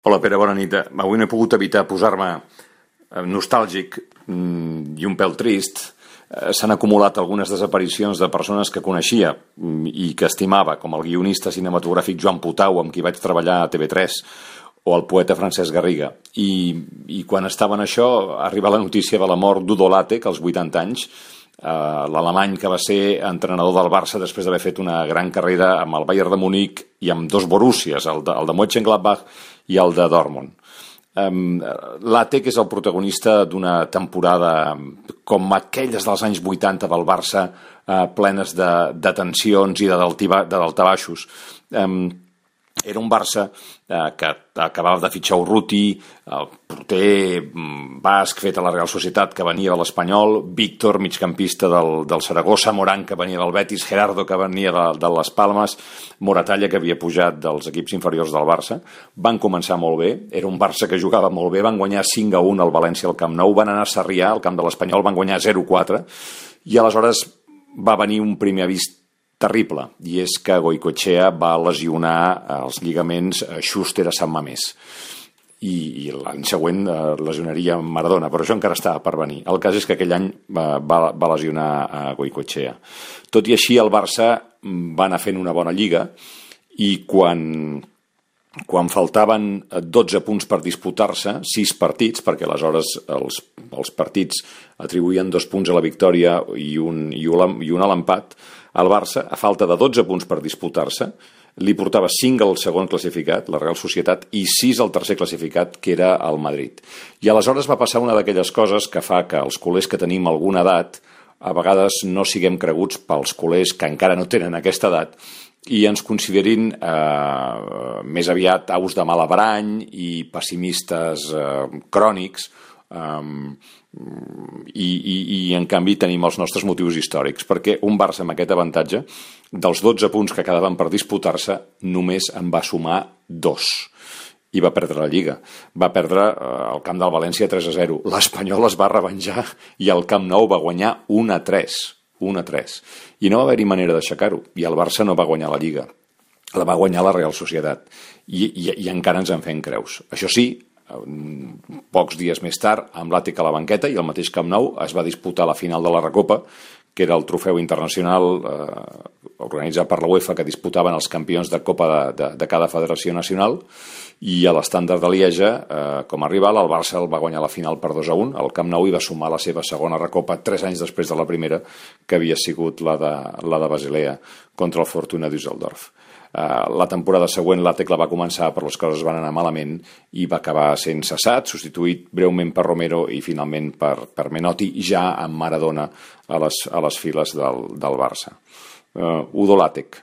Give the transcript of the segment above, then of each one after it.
Hola Pere, bona nit. Avui no he pogut evitar posar-me nostàlgic i un pèl trist. S'han acumulat algunes desaparicions de persones que coneixia i que estimava, com el guionista cinematogràfic Joan Putau, amb qui vaig treballar a TV3, o el poeta Francesc Garriga. I quan estava en això, arriba la notícia de la mort d'Udo Lattek, als 80 anys, l'alemany que va ser entrenador del Barça després d'haver fet una gran carrera amb el Bayern de Munic i amb dos Borussias, el de Mönchengladbach i el de Dortmund. Lattek és el protagonista d'una temporada com aquelles dels anys 80 del Barça, plenes de tensions i de daltabaixos. Era un Barça que acabava de fitxar Urruti, el porter basc fet a la Real Societat que venia de l'Espanyol, Víctor, migcampista del Saragossa, Morán, que venia del Betis, Gerardo, que venia de les Palmes, Moratalla, que havia pujat dels equips inferiors del Barça. Van començar molt bé, era un Barça que jugava molt bé, van guanyar 5-1 al València al Camp Nou, van anar a Sarrià, al camp de l'Espanyol, van guanyar 0-4, i aleshores va venir un primer avís terrible, i és que Goicoechea va lesionar els lligaments Schuster a Sant Mamés i l'any següent lesionaria Maradona, però això encara estava per venir. El cas és que aquell any va lesionar a Goicoechea. Tot i així el Barça va anar fent una bona lliga i quan faltaven 12 punts per disputar-se, 6 partits, perquè aleshores els partits atribuïen 2 punts a la victòria i un a l'empat, el Barça, a falta de 12 punts per disputar-se, li portava 5 al segon classificat, la Real Societat, i 6 al tercer classificat, que era el Madrid. I aleshores va passar una d'aquelles coses que fa que els culers que tenim alguna edat a vegades no siguem creguts pels culers que encara no tenen aquesta edat i ens considerin més aviat aus de mal averany i pessimistes crònics, i en canvi tenim els nostres motius històrics, perquè un Barça amb aquest avantatge, dels 12 punts que quedaven per disputar-se, només en va sumar 2 i va perdre la Lliga. Va perdre al camp del València 3-0. L'Espanyol es va revenjar i al Camp Nou va guanyar 1-3. I no va haver-hi manera d'aixecar-ho, i el Barça no va guanyar la Lliga, la va guanyar la Real Societat, i encara ens en fem creus. Això sí, pocs dies més tard, amb Lattek a la banqueta i al mateix Camp Nou es va disputar la final de la Recopa, que era el trofeu internacional organitzat per la UEFA que disputaven els campions de Copa de cada federació nacional, i a l'Estàndard de Lieja, com a rival, el Barça el va guanyar la final per 2-1 al Camp Nou i va sumar la seva segona Recopa 3 anys després de la primera, que havia sigut la de Basilea contra el Fortuna Düsseldorf. La temporada següent Lattek la va començar, però les coses van anar malament i va acabar sent cessat, substituït breument per Romero i finalment per Menotti, ja amb Maradona a les files del Barça. Udo Lattek,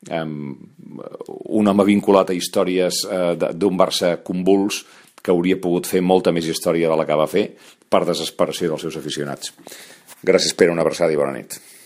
un home vinculat a històries d'un Barça convuls que hauria pogut fer molta més història de la que va fer per desesperació dels seus aficionats. Gràcies, Pere, una abraçada i bona nit.